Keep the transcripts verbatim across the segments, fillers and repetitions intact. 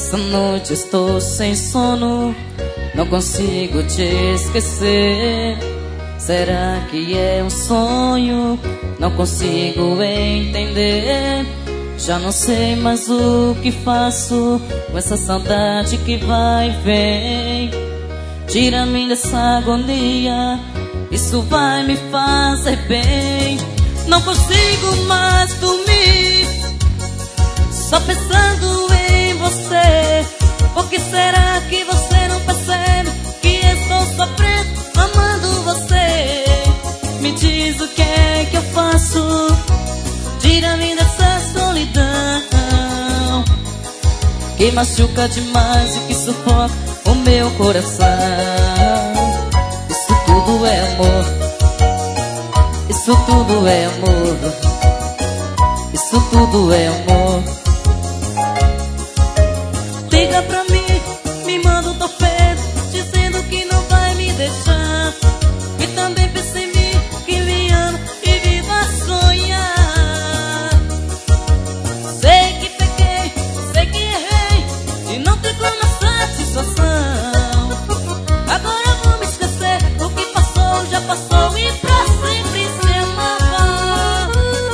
Essa noite estou sem sono, não consigo te esquecer. Será que é um sonho? Não consigo entender. Já não sei mais o que faço com essa saudade que vai e vem. Tira-me dessa agonia, isso vai me fazer bem. Não consigo mais dormir, só pensando em você. Por que será que você não percebe que estou sofrendo, amando você? Me diz o que é que eu faço, tira-me dessa solidão que machuca demais e que sufoca o meu coração. Isso tudo é amor, isso tudo é amor, isso tudo é amor. Liga pra mim, me manda um torpedo, dizendo que não vai me deixar. E também pensa em mim, que me ama e viva a sonhar. Sei que pequei, sei que errei e não tem como satisfação. Agora vou me esquecer, o que passou já passou e pra sempre se amava.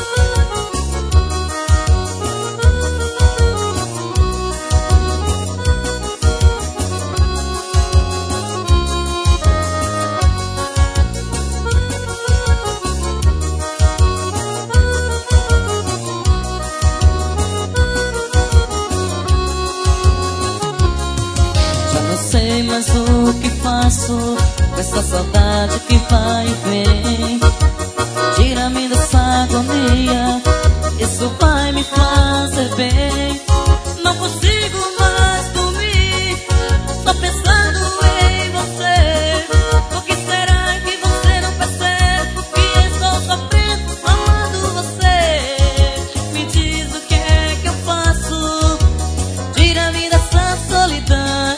Já não sei mais o que faço com essa saudade que vai e vem. Tira-me dessa agonia, isso vai me fazer bem. Não consigo mais dormir, só pensando em você. Por que será que você não percebe que estou sofrendo, amando você? Me diz o que é que eu faço, tira-me dessa solidão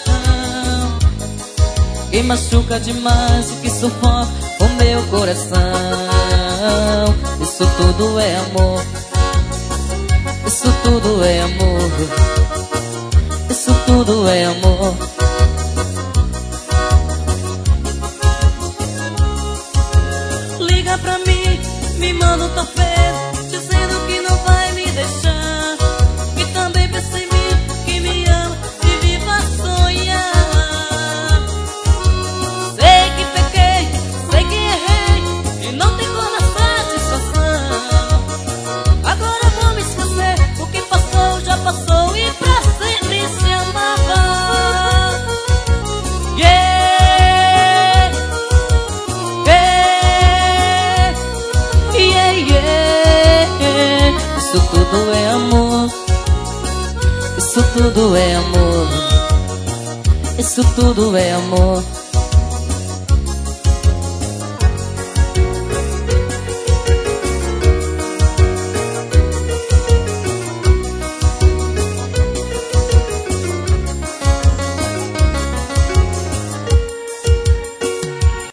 que machuca demais e que sufoca o meu coração. Isso tudo é amor, isso tudo é amor, isso tudo é amor. Liga pra mim, me manda um torpedo, dizendo que não vai me deixar. E também pensa em mim, que me ama e viva a sonhar. Sei que pequei, sei que errei e não tem como satisfação. Agora vou me esquecer, o que passou já passou e pra sempre se amava. Yeah, yeah, yeah, yeah. Isso tudo é amor, isso tudo é amor, isso tudo é amor.